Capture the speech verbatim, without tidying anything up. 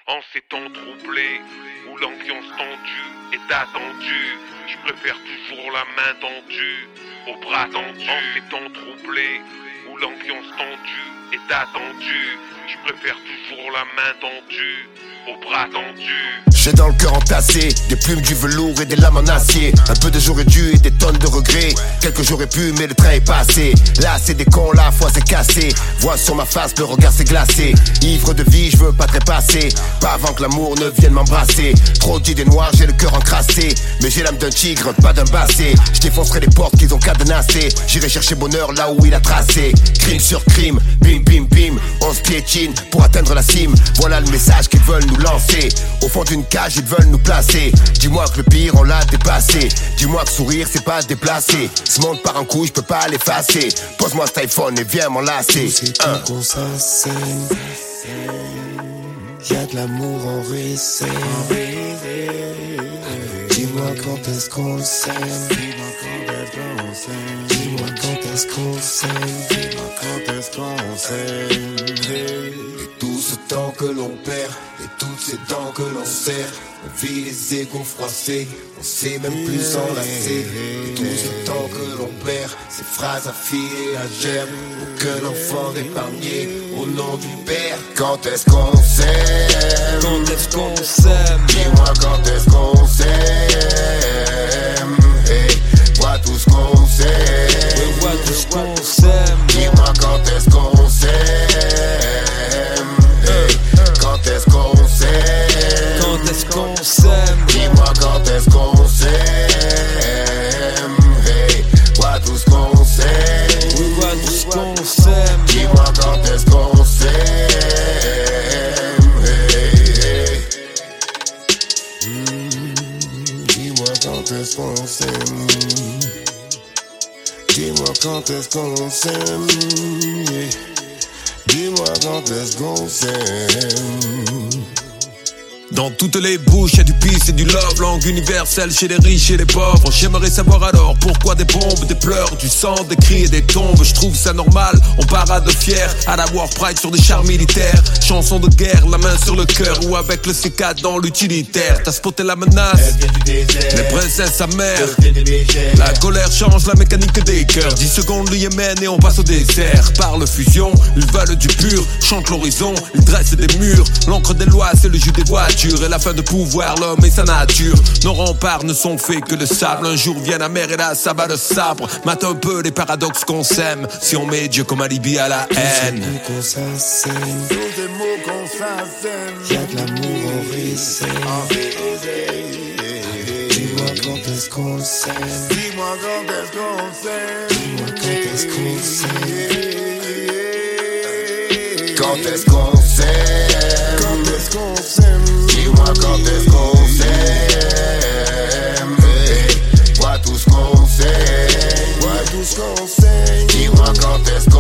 En ces temps troublés, où l'ambiance tendue est attendue, je préfère toujours la main tendue au bras tendu. En ces temps troublés, où l'ambiance tendue est attendue, je préfère toujours la main tendue au bras tendu. J'ai dans le cœur entassé des plumes, du velours et des lames en acier. Un peu de j'aurais dû et des tonnes de regrets. Quelques j'aurais pu mais le train est passé. Là c'est des cons, la foi c'est cassé. Vois sur ma face, le regard s'est glacé. Ivre de vie, je veux pas trépasser. Pas avant que l'amour ne vienne m'embrasser. Trop d'idées noires, j'ai le cœur encrassé. Mais j'ai l'âme d'un tigre, pas d'un basset. Je défoncerai les portes qu'ils ont cadenassées. J'irai chercher bonheur là où il a tracé. Crime sur crime, bim bim bim. On se piétine pour atteindre la cime. Voilà le message qu'ils veulent nous lancer. Au fond d'une cage ils veulent nous placer. Dis-moi que le pire on l'a dépassé. Dis-moi que sourire c'est pas déplacé. Ce monde part en couille, je peux pas l'effacer. Pose-moi cet iPhone et viens m'enlacer. C'est tout qu'on s'assène. Y'a de l'amour en récit. Dis-moi quand est-ce qu'on s'aime. Dis-moi quand est-ce qu'on s'aime. Dis-moi quand est-ce qu'on s'aime. Dis-moi quand est-ce qu'on s'aime. Et tout ce temps que l'on perd, et toutes ces dents que l'on serre, on vit les égos froissés, on sait même plus s'enlacer. Et tout ce temps que l'on perd, ces phrases affilées à germe, aucun enfant d'épargné au nom du père. Quand est-ce qu'on s'aime? Quand est-ce qu'on s'aime? Dis-moi quand est-ce qu'on s'aime? Hey, vois tout ce qu'on s'aime. Oui, vois tout ce qu'on s'aime. Dis-moi quand est-ce qu'on s'aime? Hey, quand est-ce qu'on s'aime? Quand est-ce qu'on s'aime? Dis-moi quand est-ce qu'on s'aime? Hey, vois tout ce qu'on s'aime. Oui, vois tout ce qu'on s'aime. Dis-moi quand est-ce qu'on s'aime? Hey, hey. Mm, dis-moi quand est-ce qu'on s'aime? Dis-moi quand est-ce qu'on s'aime? Yeah. Dis-moi quand est-ce qu'on s'aime? Dans toutes les bouches, y'a du peace et du love, langue universelle chez les riches et les pauvres. J'aimerais savoir alors pourquoi des bombes, des pleurs, du sang, des cris et des tombes. Je trouve ça normal, on parade fier à la War Pride sur des chars militaires. Chanson de guerre, la main sur le cœur ou avec le C quatre dans l'utilitaire. T'as spoté la menace, les princesses sa mère. La colère change la mécanique des cœurs. dix secondes le Yémen et on passe au désert. Parle fusion, ils veulent du pur. Chante l'horizon, ils dressent des murs. L'encre des lois, c'est le jus des voitures. Et la fin de pouvoir, l'homme et sa nature. Nos remparts ne sont faits que de sable. Un jour vient la mer et là ça bat le sabre. Mate un peu les paradoxes qu'on sème. Si on met Dieu comme alibi à la haine. Tous qu'on s'assène. Tous des mots qu'on s'assène. Y'a de l'amour en récit. Dis-moi quand est-ce qu'on s'aime. Dis-moi quand est-ce qu'on s'aime. Dis-moi quand est-ce qu'on s'aime. Quand est-ce qu'on s'aime? Quand est-ce qu'on s'aime? Dis-moi quand est-ce qu'on s'aime? Hey, vois tout ce qu'on sait. Vois tout ce qu'on sait. Dis-moi quand est-ce qu'on